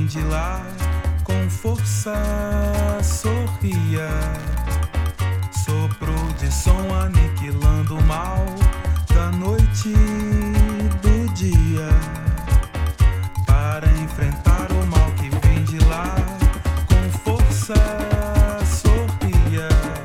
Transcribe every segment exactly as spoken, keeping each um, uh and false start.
vem de lá com força sorria. Sopro de som aniquilando o mal da noite e do dia. Para enfrentar o mal que vem de lá com força sorria.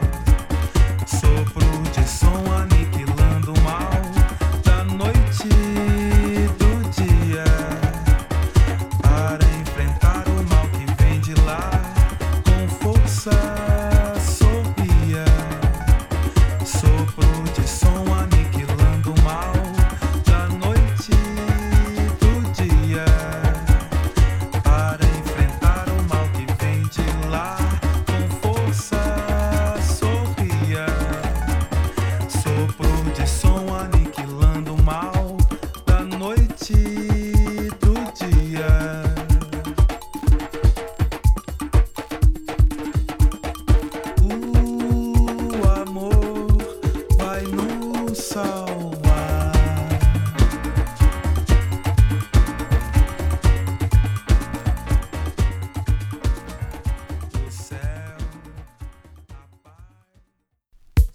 Sopro de som aniquilando o mal da noite e do dia. Para enfrentar o mal que vem de lá com força sorria. Sopro de som aniquilando o mal da noite e do dia. Para enfrentar o mal que vem de lá com força sorria. Sopro de som aniquilando o mal da noite e do dia. O amor vai nos salvar. O céu, a paz.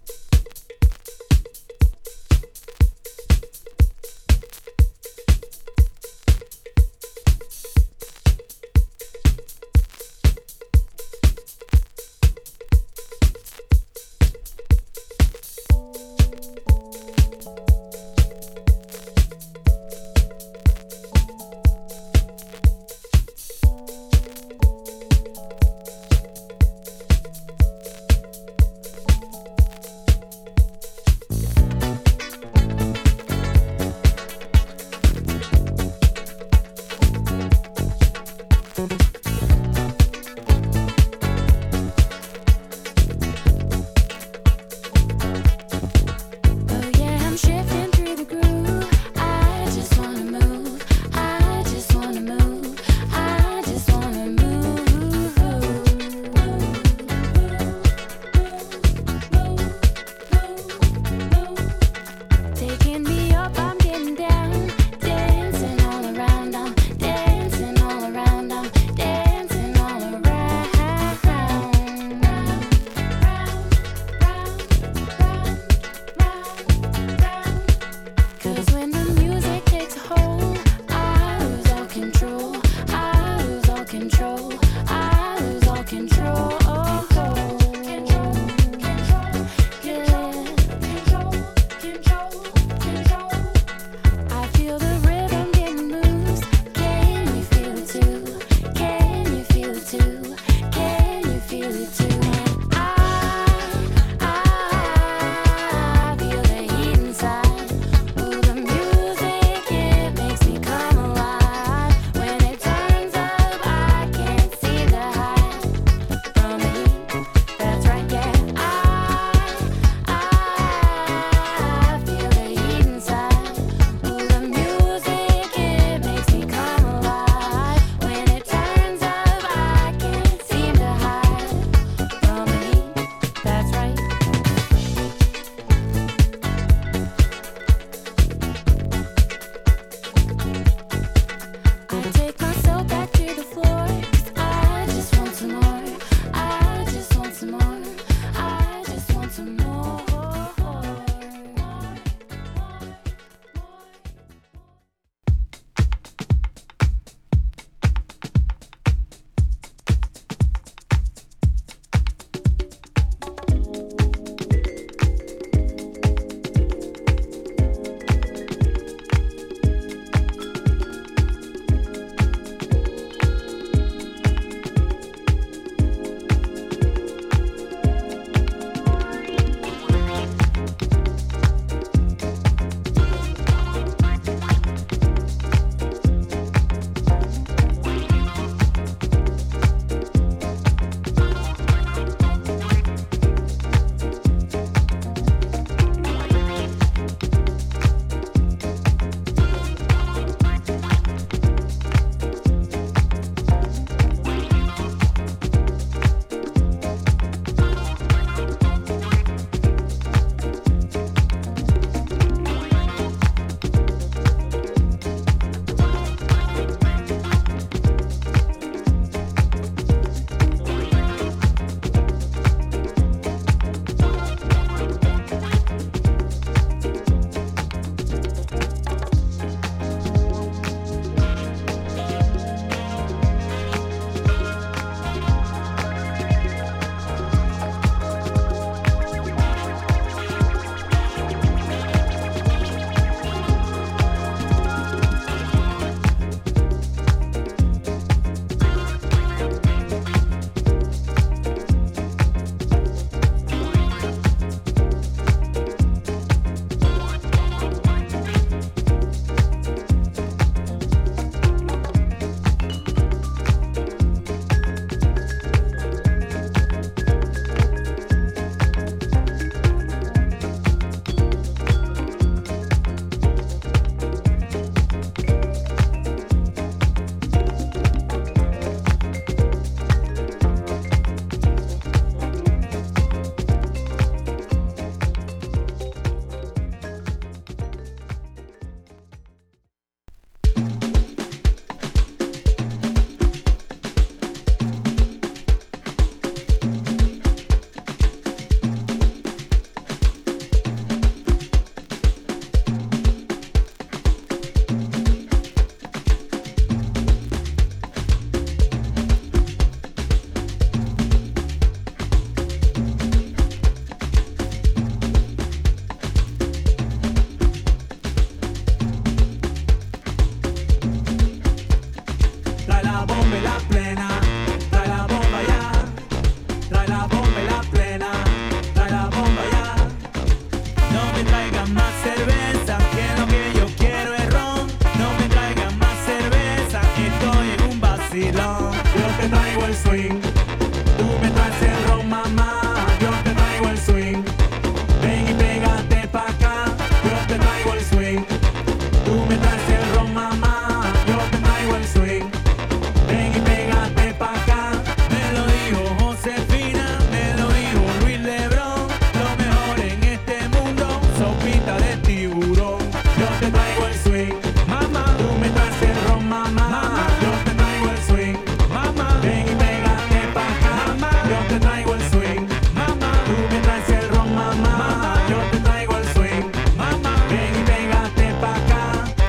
el swing. Tú me traes el ron, mamá, yo te traigo el swing. Ven y pégate pa' acá, yo te traigo el swing. Tú me traes el ron, mamá, yo te traigo el swing. Ven y pégate pa' acá. Me lo dijo Josefina, me lo dijo Luis Lebrón. Lo mejor en este mundo, sopita de tiburón. Yo te traigo el swing, mamá. Tú me traes el ron, mamá, mamá. Yo te traigo el swing, mamá. Ven y pégate pa' acá, mamá. Yo te traigo el swing, mamá. Tú me traes el ron, mamá, mamá. Yo te traigo el swing, mamá. Ven y pégate pa' acá.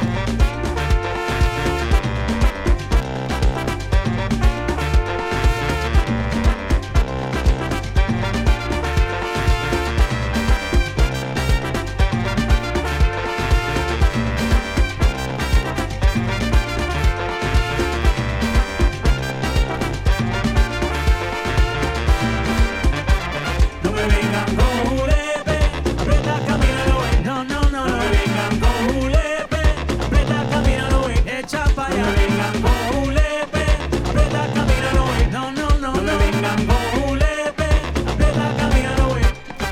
No me vengan con julepe, aprieta, camínalo, eh. No, no, no, no me vengan con julepe, aprieta, camínalo, eh. Echa pa' allá. No me vengan con julepe, aprieta, camínalo, eh. No, no, no, no me vengan con julepe, aprieta, camínalo, eh.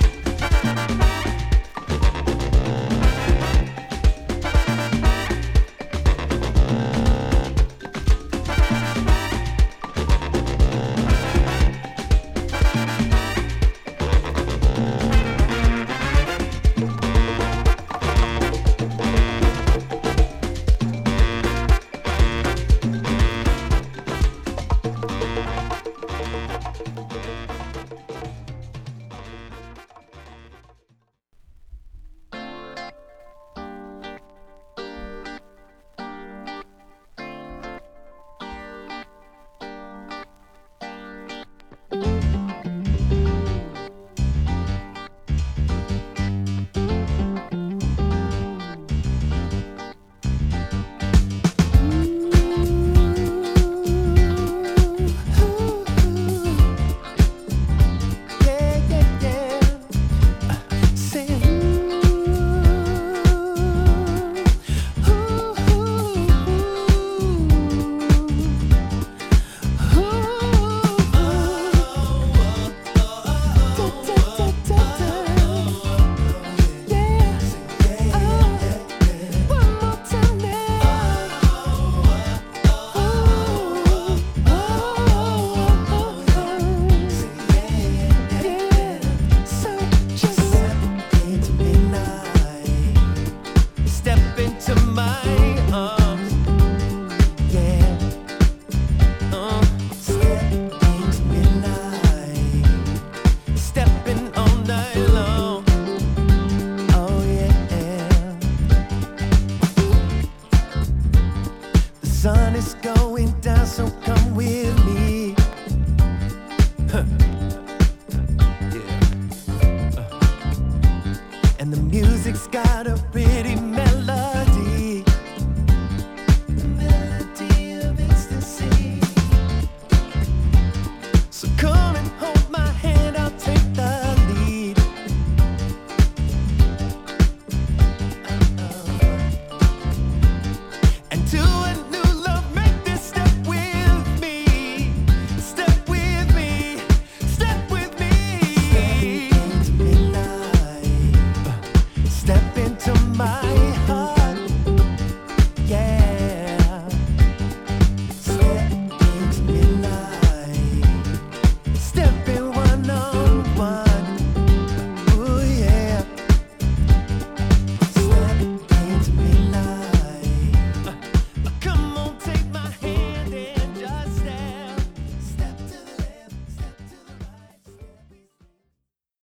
Step into my arms, yeah. Uh, step into midnight, stepping all night long. Oh yeah. The sun is going down, so come with me.